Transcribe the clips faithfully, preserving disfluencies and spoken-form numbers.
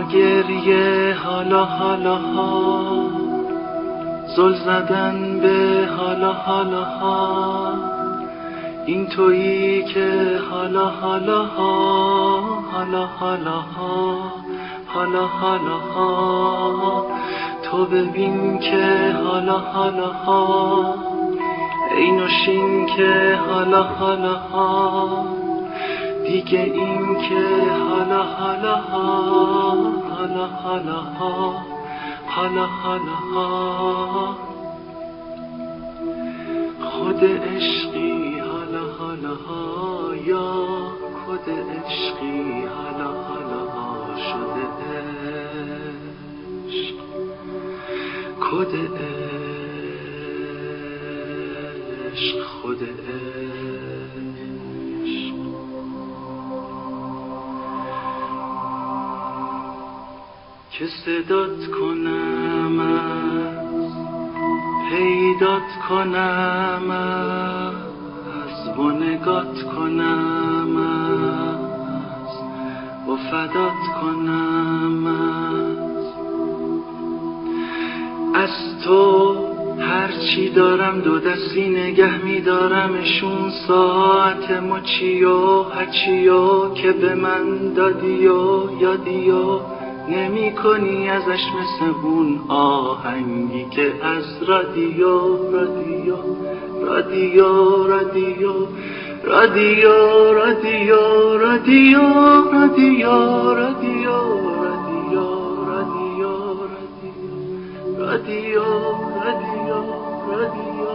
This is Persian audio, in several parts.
گریه حالا حالا ها، زل زدن به حالا حالا ها، این تویی که حالا حالا ها، حالا حالا ها، حالا حالا ها. تو ببین که حالا حالا ها، ای نوشین که حالا حالا ها، دیگه این که حالا حالا ها، حالا حالا ها، حالا حالا ها. خود عشقی حالا حالا ها، یا خود عشقی حالا حالا ها شده عشق، خود عشق، خود عشق. که صدات کنم از پیدات کنم از و نگات کنم از و فدات کنم از از تو هرچی دارم دو دستی نگه می‌دارمشون، ساعت مچی و هرچی و که به من دادی و یادی و نمی کنی ازش مثل اون آهنگی که از رادیو رادیو رادیو رادیو رادیو رادیو رادیو رادیو رادیو رادیو رادیو رادیو رادیو.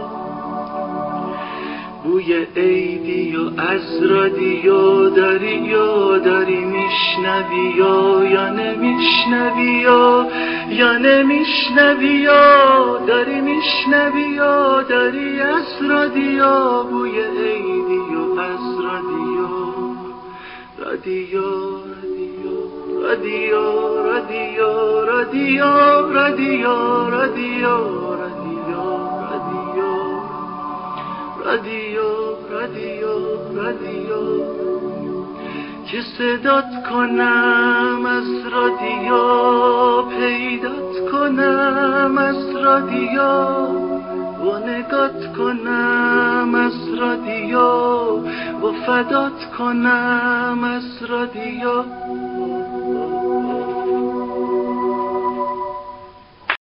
بوی عیدی و از رادیو داری و داری میشنوی و یا نمیشنوی و یا نمیشنوی و داری میشنوی و داری از رادیو. بوی عیدی و از رادیو رادیو رادیو رادیو رادیو رادیو رادیو رادیو رادیو رادیو رادیو. که صدات کنم از رادیو، پیدات کنم از رادیو و نگات کنم از رادیو و فدات کنم از رادیو.